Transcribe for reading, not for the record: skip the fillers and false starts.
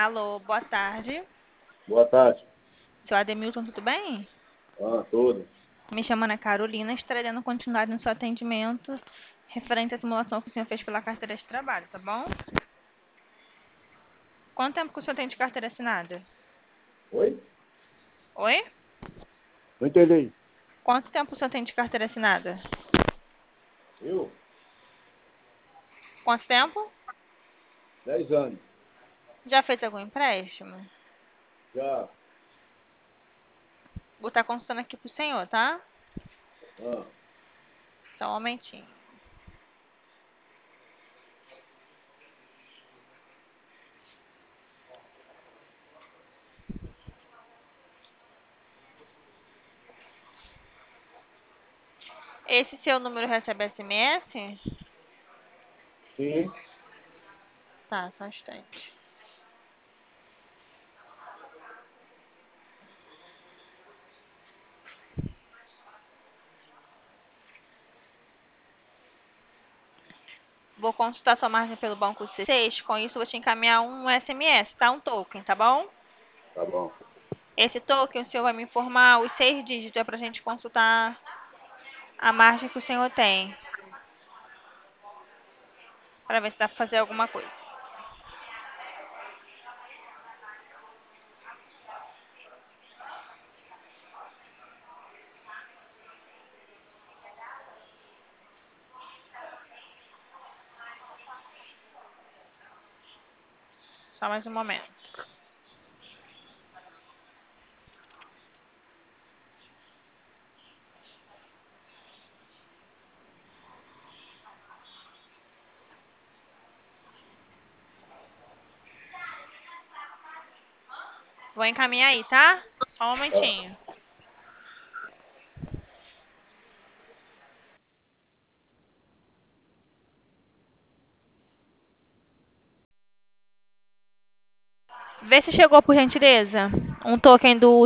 Alô, boa tarde. Boa tarde. Seu Ademilton, tudo bem? Tudo. Me chamo Ana Carolina, estarei dando continuidade no seu atendimento referente à simulação que o senhor fez pela carteira de trabalho, tá bom? Quanto tempo que o senhor tem de carteira assinada? Oi? Oi? Não entendi. Quanto tempo o senhor tem de carteira assinada? Eu? Quanto tempo? 10 anos. Já fez algum empréstimo? Já. Vou estar consultando aqui pro senhor, tá? Ah, Só um momentinho. Esse seu número recebe SMS? sim. Tá, só um instante. Vou consultar sua margem pelo banco C6. Com isso, eu vou te encaminhar um SMS, tá? Um token, tá bom? Tá bom. Esse token, o senhor vai me informar os 6 dígitos, é pra gente consultar a margem que o senhor tem. Para ver se dá pra fazer alguma coisa. Só mais um momento. Vou encaminhar aí, tá? Só um Ah, momentinho. Vê se chegou, por gentileza. Um token do